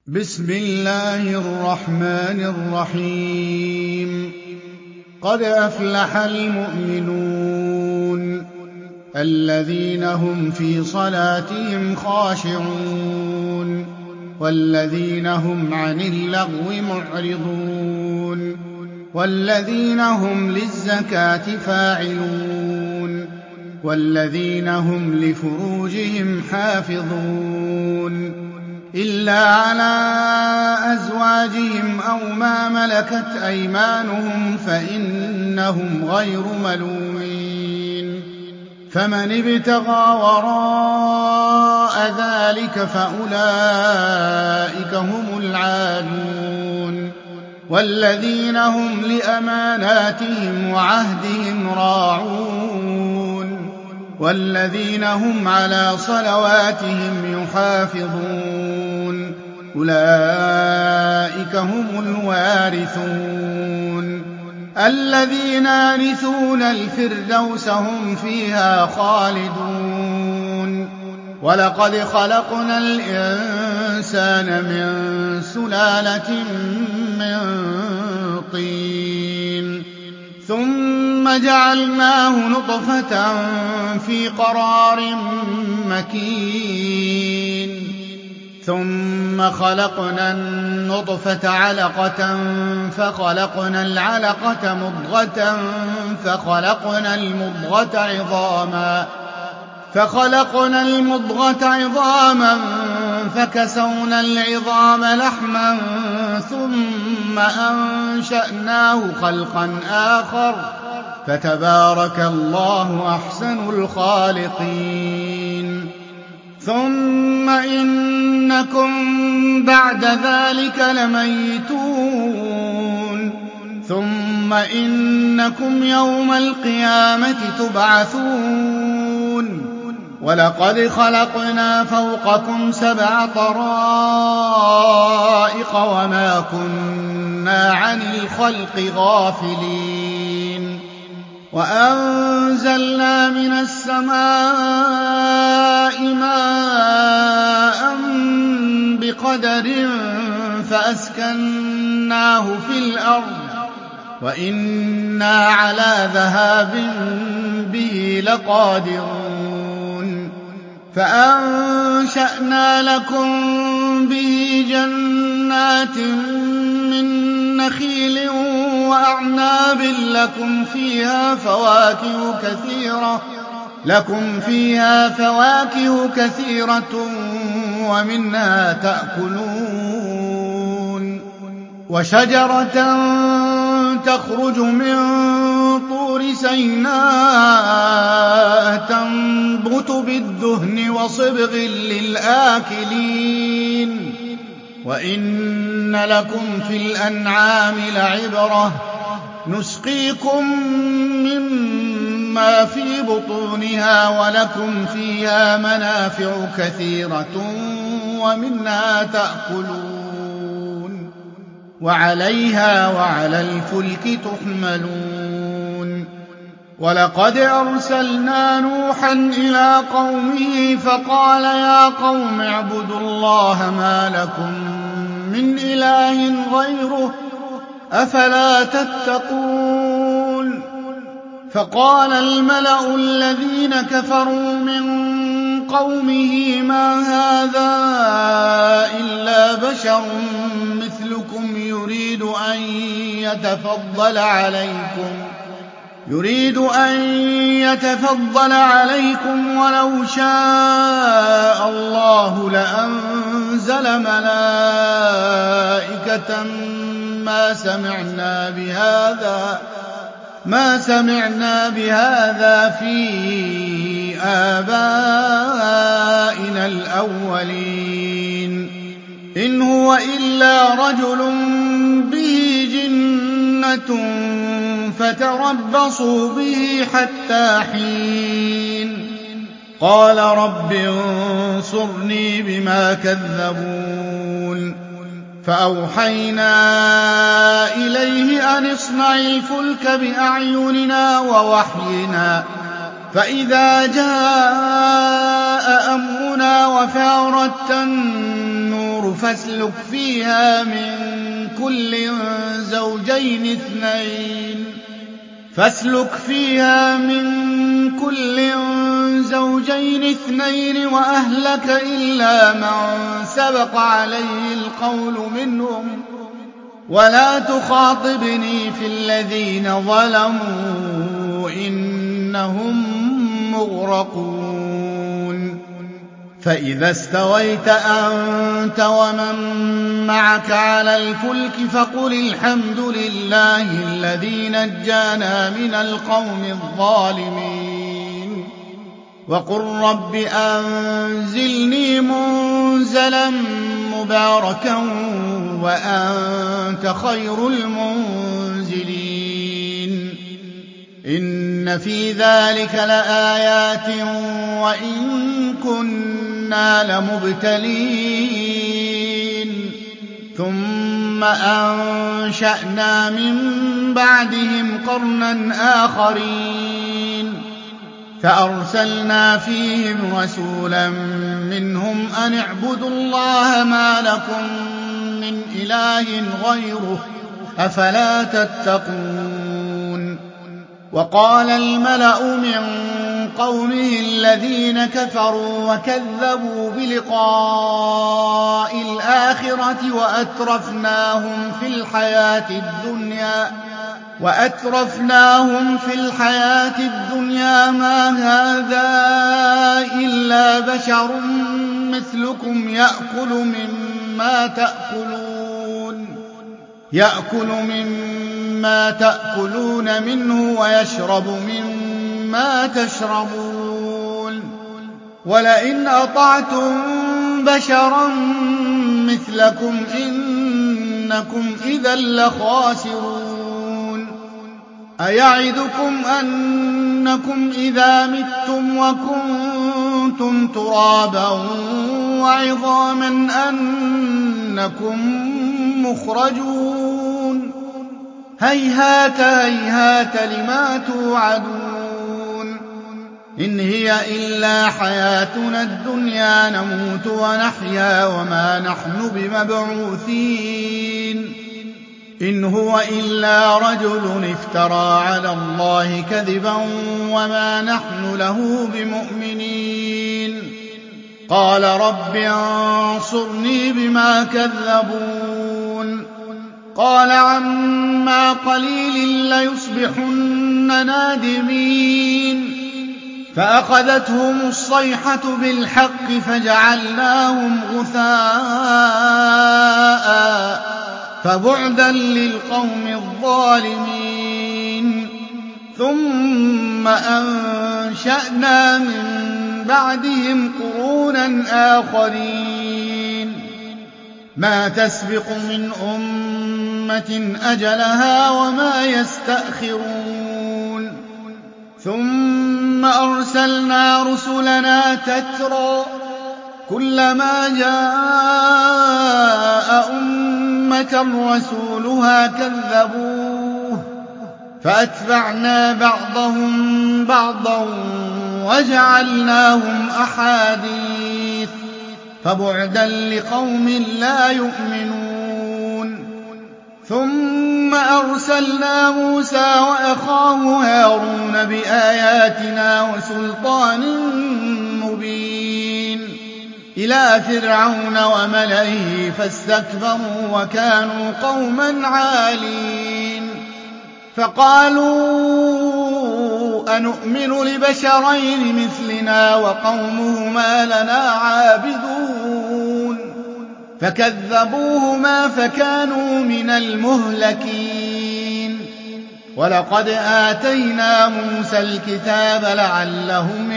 بسم الله الرحمن الرحيم قد أفلح المؤمنون الذين هم في صلاتهم خاشعون والذين هم عن اللغو معرضون والذين هم للزكاة فاعلون والذين هم لفروجهم حافظون إلا على أزواجهم أو ما ملكت أيمانهم فإنهم غير ملومين فمن ابتغى وراء ذلك فأولئك هم العادون والذين هم لأماناتهم وعهدهم راعون والذين هم على صلواتهم يحافظون أولئك هم الوارثون الذين يرثون الفردوس هم فيها خالدون ولقد خلقنا الإنسان من سلالة من طين ثم جعلناه نطفة في قرار مكين ثم خلقنا النطفة علقة فخلقنا العلقة مضغة فخلقنا المضغة عظاما فكسونا العظام لحما ثم أنشأناه خلقا آخر فتبارك الله أحسن الخالقين ثم إنكم بعد ذلك لميتون ثم إنكم يوم القيامة تبعثون ولقد خلقنا فوقكم 7 طرائق وما كنا عن الخلق غافلين وأنزلنا من السماء ماء بقدر فأسكناه في الأرض وإنا على ذهاب به لقادرون فأنشأنا لكم به جنات من نخيل وأعناب لكم فيها فواكه كثيرة ومنها تأكلون وشجرة تخرج من طور سيناء تنبت بالدهن وصبغ للآكلين وإن لكم في الأنعام لعبرة نسقيكم مما في بطونها ولكم فيها منافع كثيرة ومنها تأكلون وعليها وعلى الفلك تحملون ولقد أرسلنا نوحا إلى قومه فقال يا قوم اعبدوا الله ما لكم من إله غيره أفلا تتقون فقال الملأ الذين كفروا من قومه ما هذا إلا بشر مثلكم يريد أن يتفضل عليكم ولو شاء الله لأنزل ملائكة ما سمعنا بهذا في آبائنا الأولين إن هو إلا رجل به جنة فتربصوا به حتى حين قال رب انصرني بما كذبون فأوحينا إليه أن اصنع الفلك بأعيننا ووحينا فإذا جاء أمرنا وفارت النور فاسلك فيها من كل زوجين اثنين وأهلك إلا من سبق عليه القول منهم ولا تخاطبني في الذين ظلموا إنهم مغرقون فإذا استويت أنت ومن معك على الفلك فقل الحمد لله الذي نجانا من القوم الظالمين وقل رب أنزلني منزلا مباركا وأنت خير المنزلين إن في ذلك لآيات وإن كنا لمبتلين ثم أنشأنا من بعدهم قرنا آخرين فأرسلنا فيهم رسولا منهم أن اعبدوا الله ما لكم من إله غيره أفلا تتقون وقال الملأ من قومه الذين كفروا وكذبوا بلقاء الآخرة وأترفناهم في الحياة الدنيا ما هذا إلا بشر مثلكم يأكل مما تأكلون منه ويشرب مما تشربون ولئن أطعتم بشرا مثلكم إنكم إذا لخاسرون أيعدكم أنكم إذا متم وكنتم ترابا وعظاما أنكم مخرجون هيهات هيهات لما توعدون إن هي إلا حياتنا الدنيا نموت ونحيا وما نحن بمبعوثين إن هو إلا رجل افترى على الله كذبا وما نحن له بمؤمنين قال رب انصرني بما كذبون قال عما قليل ليصبحن نادمين فأخذتهم الصيحة بالحق فجعلناهم غثاء فبعدا للقوم الظالمين ثم أنشأنا من بعدهم قرونا آخرين ما تسبق من أمة أجلها وما يستأخرون ثم أرسلنا رسلنا تترى كلما جاء أمة رسولها كذبوه فأتبعنا بعضهم بعضا وجعلناهم أحاديث فبعدا لقوم لا يؤمنون ثم أرسلنا موسى وأخاه هارون بآياتنا وسلطان مبين إلى فرعون وملئه فاستكبروا وكانوا قوما عالين فقالوا أنؤمن لبشرين مثلنا وقومهما لنا عابدون فكذبوهما فكانوا من المهلكين ولقد آتينا موسى الكتاب لعلهم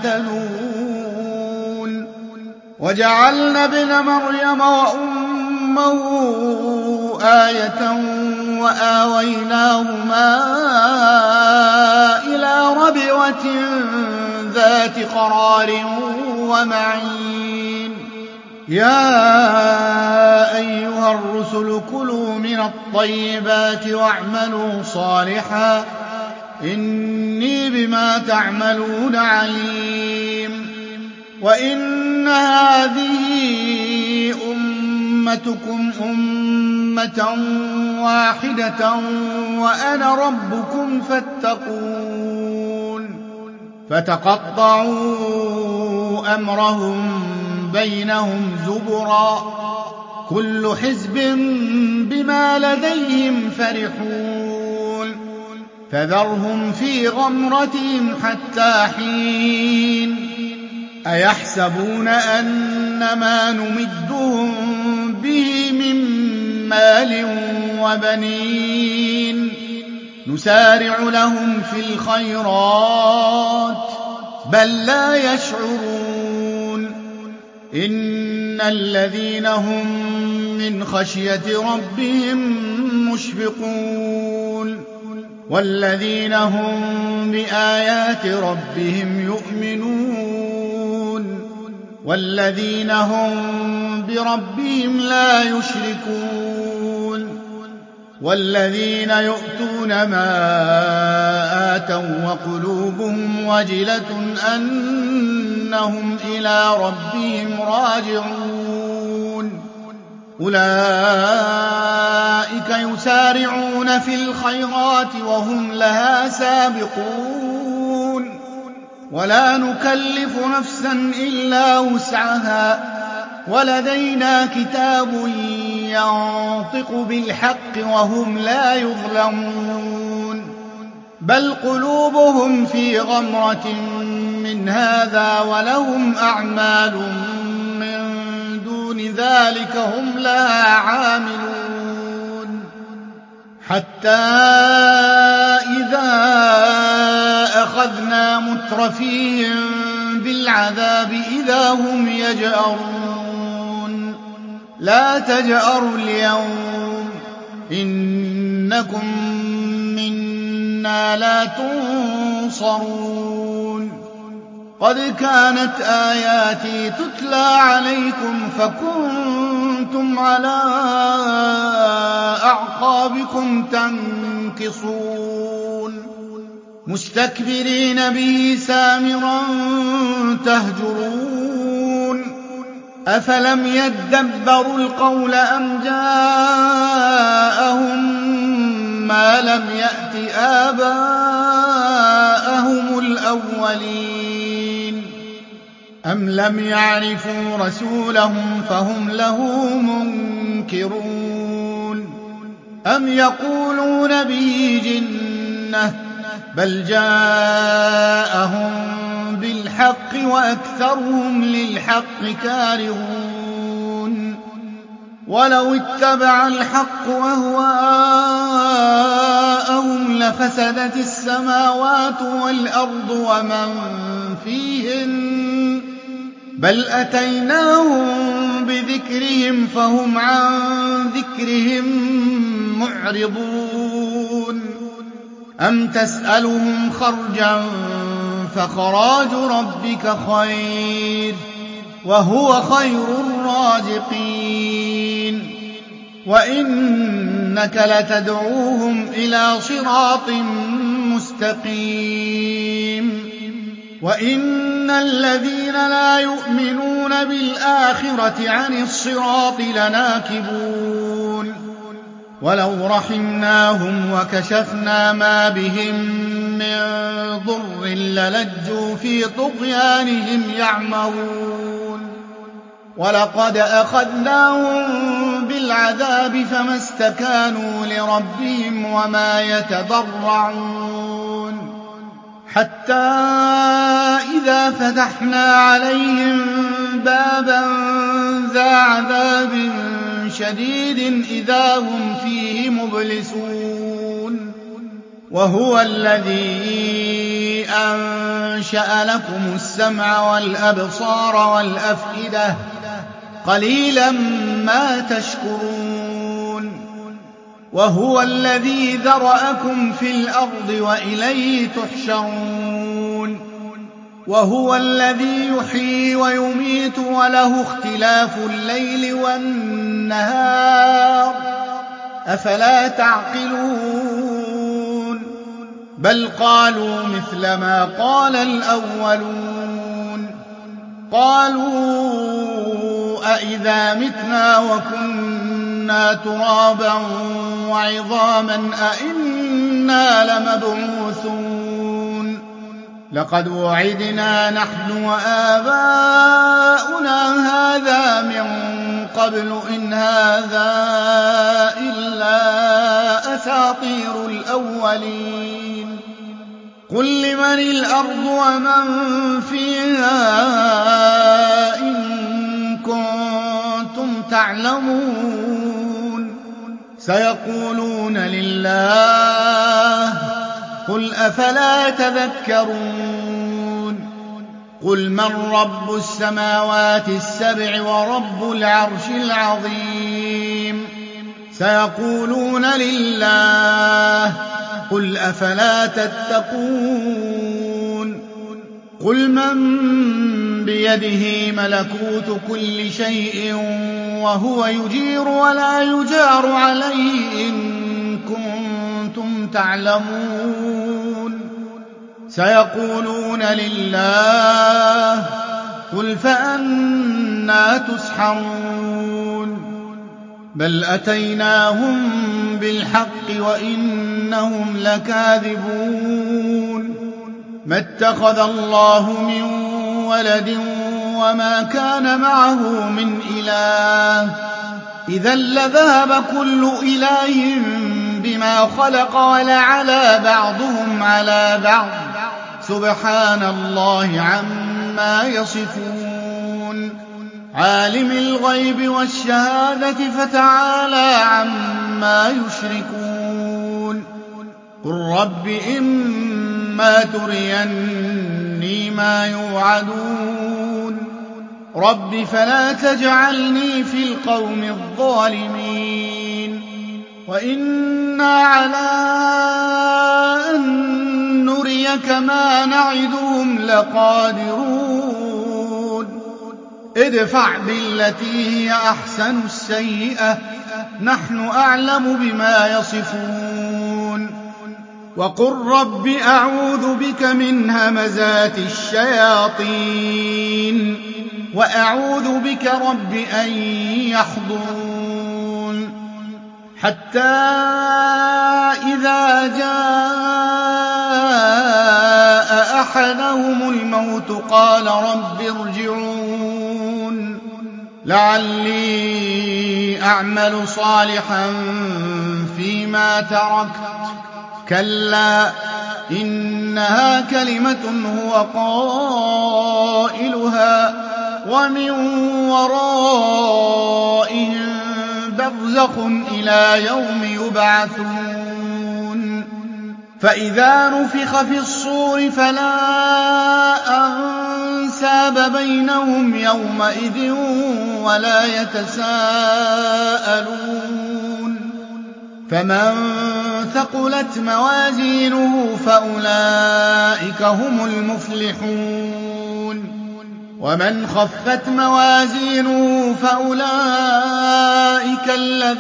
يهتدون وجعلنا ابن مريم وأمه آية وآويناهما إلى ربوة ذات قرار ومعين يا أيها الرسل كلوا من الطيبات واعملوا صالحا إني بما تعملون عليم وإن هذه أُمَّتُكُمْ أُمَّةً وَاحِدَةً وَأَنَا رَبُّكُمْ فَاتَّقُونِ فَتَقَطَّعُوا أَمْرَهُم بَيْنَهُمْ زُبُرًا كُلُّ حِزْبٍ بِمَا لَدَيْهِمْ فَرِحُونَ فَذَرْهُمْ فِي غَمْرَتِهِمْ حَتَّىٰ حِينٍ أَيَحْسَبُونَ أَنَّمَا نُمِدُّهُم بِهِ مِن مَّالٍ وَبَنِينَ نُسَارِعُ لَهُمْ فِي الْخَيْرَاتِ بَل لَّا يَشْعُرُونَ إِنَّ الَّذِينَ هُم مِّنْ خَشْيَةِ رَبِّهِم مُّشْفِقُونَ وَالَّذِينَ هُم بِآيَاتِ رَبِّهِمْ يُؤْمِنُونَ وَالَّذِينَ هُم بِرَبِّهِمْ لَا يُشْرِكُونَ وَالَّذِينَ يُؤْتُونَ ما آتَوا وَقُلُوبُهُمْ وَجِلَةٌ أَنَّهُمْ إِلَىٰ رَبِّهِمْ راجعون أُولَٰئِكَ يُسَارِعُونَ فِي الْخَيْرَاتِ وَهُمْ لَهَا سَابِقُونَ وَلَا نُكَلِّفُ نَفْسًا إِلَّا وُسْعَهَا وَلَدَيْنَا كِتَابٌ يَنطِقُ بِالْحَقِّ وَهُمْ لَا يُظْلَمُونَ بَلْ قُلُوبُهُمْ فِي غَمْرَةٍ مِّنْ هَٰذَا وَلَهُمْ أَعْمَالٌ مِّن دُونِ ذَٰلِكَ هُمْ لَهَا عَامِلُونَ حَتَّىٰ إِذَا أَخَذْنَا مُتْرَفِيهِم بِالْعَذَابِ إِذَا هُمْ يَجْأَرُونَ لَا تَجْأَرُوا الْيَوْمَ إِنَّكُم مِّنَّا لَا تُنصَرُونَ قَدْ كَانَتْ آيَاتِي تُتْلَىٰ عَلَيْكُمْ فَكُنتُمْ عَلَىٰ أَعْقَابِكُمْ تَنكِصُونَ مُسْتَكْبِرِينَ بِهِ سَامِرًا تَهْجُرُونَ أَفَلَمْ يَدَّبَّرُوا الْقَوْلَ أَمْ جَاءَهُم مَّا لَمْ يَأْتِ آبَاءَهُمُ الْأَوَّلِينَ أَمْ لَمْ يَعْرِفُوا رَسُولَهُمْ فَهُمْ لَهُ مُنكِرُونَ أَمْ يَقُولُونَ بِهِ جِنَّةٌ بَلْ جَاءَهُم بِالْحَقِّ وَأَكْثَرُهُمْ لِلْحَقِّ كَارِهُونَ وَلَوِ اتَّبَعَ الْحَقُّ أَهْوَاءَهُمْ لَفَسَدَتِ السَّمَاوَاتُ وَالْأَرْضُ وَمَن فِيهِنَّ بَلْ أَتَيْنَاهُم بِذِكْرِهِمْ فَهُمْ عَن ذِكْرِهِم مُّعْرِضُونَ أَمْ تَسْأَلُهُمْ خَرْجًا فَخَرَاجُ رَبِّكَ خَيْرٌ وَهُوَ خَيْرُ الرَّازِقِينَ وَإِنَّكَ لَتَدْعُوهُمْ إِلَىٰ صِرَاطٍ مُّسْتَقِيمٍ وَإِنَّ الَّذِينَ لَا يُؤْمِنُونَ بِالْآخِرَةِ عَنِ الصِّرَاطِ لَنَاكِبُونَ وَلَوْ رَحِمْنَاهُمْ وَكَشَفْنَا مَا بِهِم مِّن ضُرٍّ لَّلَجُّوا فِي طُغْيَانِهِمْ يَعْمَهُونَ وَلَقَدْ أَخَذْنَاهُم بِالْعَذَابِ فَمَا اسْتَكَانُوا لِرَبِّهِمْ وَمَا يَتَضَرَّعُونَ حَتَّىٰ إِذَا فَتَحْنَا عَلَيْهِم بَابًا ذَا عَذَابٍ شَدِيدٍ إِذَا هُمْ فِيهِ مُبْلِسُونَ وَهُوَ الَّذِي أَنشَأَ لَكُمُ السَّمْعَ وَالْأَبْصَارَ وَالْأَفْئِدَةَ قَلِيلًا مَّا تَشْكُرُونَ وَهُوَ الَّذِي ذَرَأَكُمْ فِي الْأَرْضِ وَإِلَيْهِ تُحْشَرُونَ وَهُوَ الَّذِي يُحْيِي وَيُمِيتُ وَلَهُ اخْتِلَافُ اللَّيْلِ وَالنَّهَارِ أَفَلَا تَعْقِلُونَ بَلْ قَالُوا مِثْلَ مَا قَالَ الْأَوَّلُونَ قَالُوا أإذا متنا وكنا ترابا وعظاما أإنا لمبعوثون لقد وعدنا نحن وآباؤنا هذا من قبل إن هذا إلا أساطير الأولين قل لمن الأرض ومن فيها إن كنتم تعلمون سيقولون لله قل أفلا تذكرون قل من رب السماوات السبع ورب العرش العظيم سيقولون لله قل أفلا تتقون قل من بيده ملكوت كل شيء وهو يجير ولا يجار عليه إن كنتم تعلمون سيقولون لله قل فأنى تسحرون بل أتيناهم بالحق وإنهم لكاذبون ما اتخذ الله من ولد وما كان معه من إله إذا لذهب كل إله بما خلق ولعلى بعضهم على بعض سبحان الله عما يصفون عالم الغيب والشهادة فتعالى عما يشركون قل رب إما تريني ما يوعدون رب فلا تجعلني في القوم الظالمين وإنا على أن نريك ما نعدهم لقادرون ادفع بالتي هي أحسن السيئة نحن أعلم بما يصفون وقل رب أعوذ بك من همزات الشياطين وأعوذ بك رب أن يحضرون حتى إذا جاء أحدهم الموت قال رب ارجعون لعلي أعمل صالحا فيما تركت كلا إنها كلمة هو قائلها ومن ورائهم برزخ إلى يوم يبعثون فإذا نفخ في الصور فلا أنساب بينهم يومئذ ولا يتساءلون فمن ثقلت موازينه فأولئك هم المفلحون ومن خفت موازينه فأولئك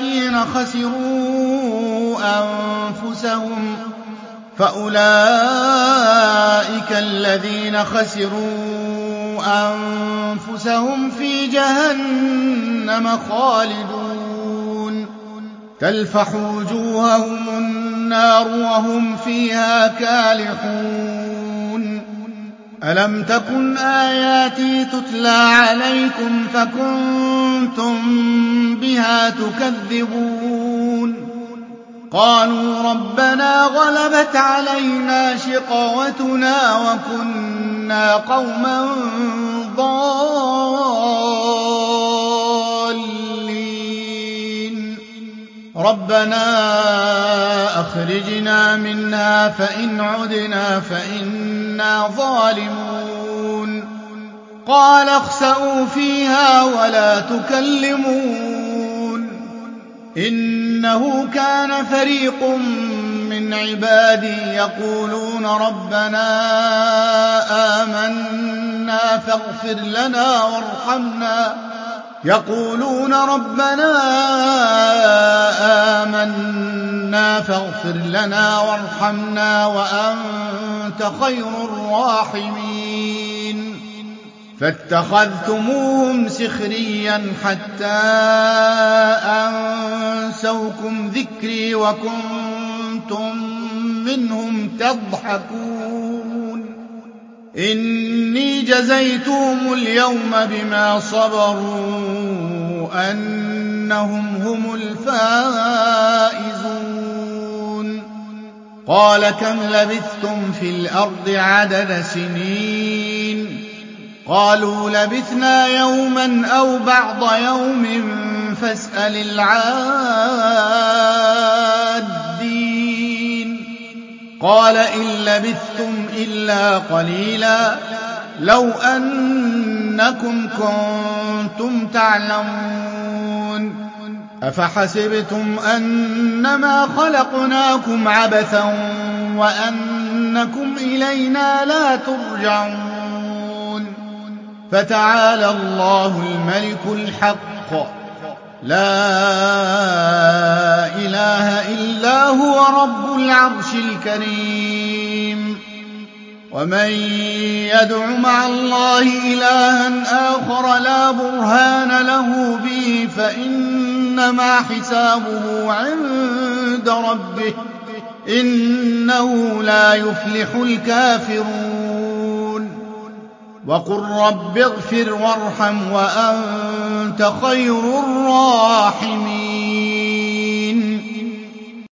الذين خسروا أنفسهم في جهنم خالدون تلفح وجوههم النار وهم فيها كالحون ألم تكن آياتي تتلى عليكم فكنتم بها تكذبون قالوا ربنا غلبت علينا شقوتنا وكنا قوما ضالين ربنا أخرجنا منها فإن عدنا فإنا ظالمون قال اخسئوا فيها ولا تكلمون إنه كان فريق من عبادي يقولون ربنا آمنا فاغفر لنا وارحمنا وأنت خير الراحمين فاتخذتموهم سخريا حتى أنسوكم ذكري وكنتم منهم تضحكون إني جزيتهم اليوم بما صبروا أنهم هم الفائزون قال كم لبثتم في الأرض عدد سنين قالوا لبثنا يوما أو بعض يوم فاسأل العادين قال إن لبثتم إلا قليلا لو أنكم كنتم تعلمون أفحسبتم أنما خلقناكم عبثا وأنكم إلينا لا ترجعون فتعالى الله الملك الحق لا إله إلا هو رب العرش الكريم ومن يدع مع الله إلها آخر لا برهان له به فإنما حسابه عند ربه إنه لا يفلح الكافرون وقل رب اغفر وارحم وأنت خير الراحمين